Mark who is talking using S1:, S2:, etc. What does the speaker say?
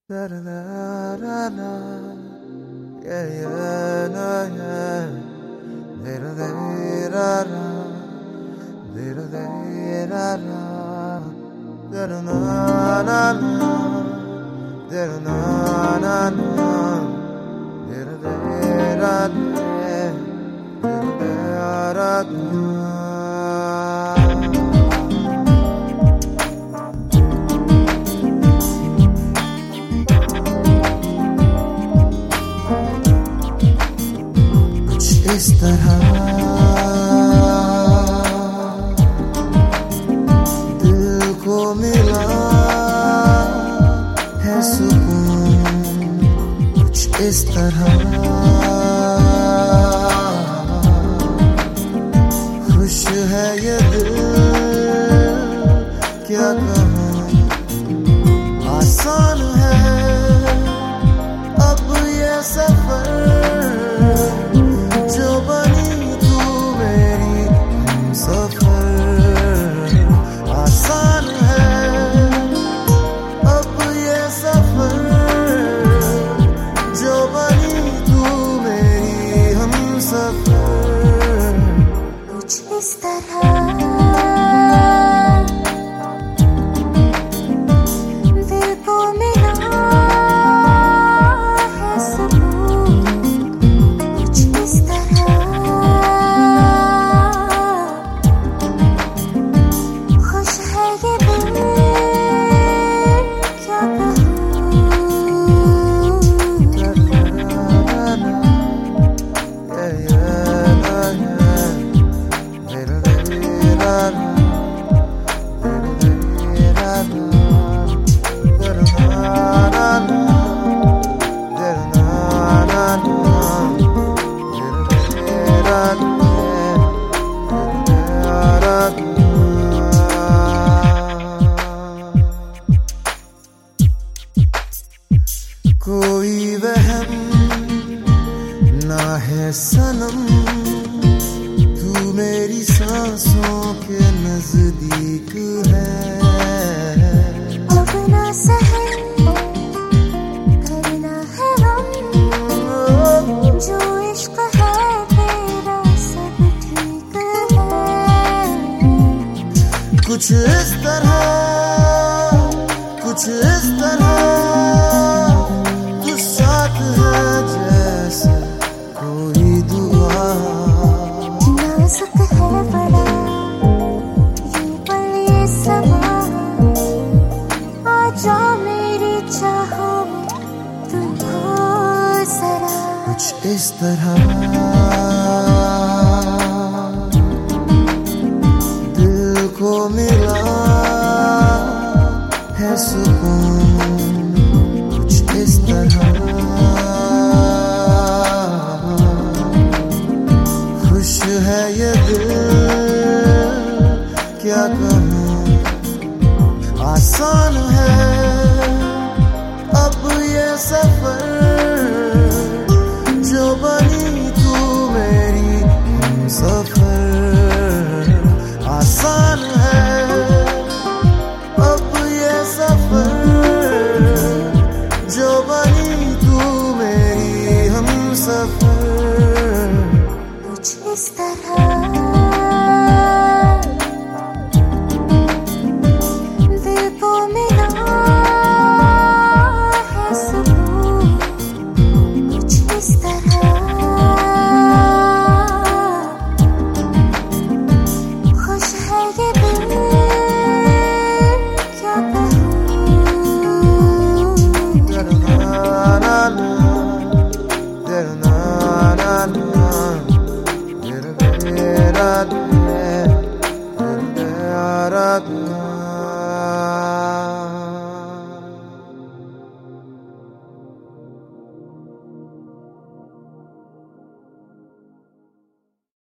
S1: Da da da da da, yeah yeah da yeah, da da da da, da da da da, da da da da, da da da da, da da da da, da da da. इस तरह दिल को मिला है सुकून, कुछ इस तरह खुश है ये दिल, क्या कहूँ आसान है अब ये सफर,
S2: कुछ इस तरह दिल को मिला है सुकून, कुछ इस तरह खुश है ये दिल, क्या कहूँ
S1: कोई वहम ना है सनम, तू मेरी सांसों के नजदीक है,
S2: अब ना सहे करना है हम, जो इश्क है तेरा सब ठीक है,
S1: कुछ इस तरह, कुछ इस तरह
S2: नाजुक है बड़ा ये पल ये समा, आजा मेरी चाहों में तुम हो जरा,
S1: कुछ इस तरह दिल को मिला है सुकून, कुछ इस तरह खुश है ये दिल, क्या कहूँ आसान है अब ये सफर, जो बनी तू मेरी सफर, आसान है अब ये सफर, जो बनी तू मेरी हम सफर,
S2: कुछ इस तरह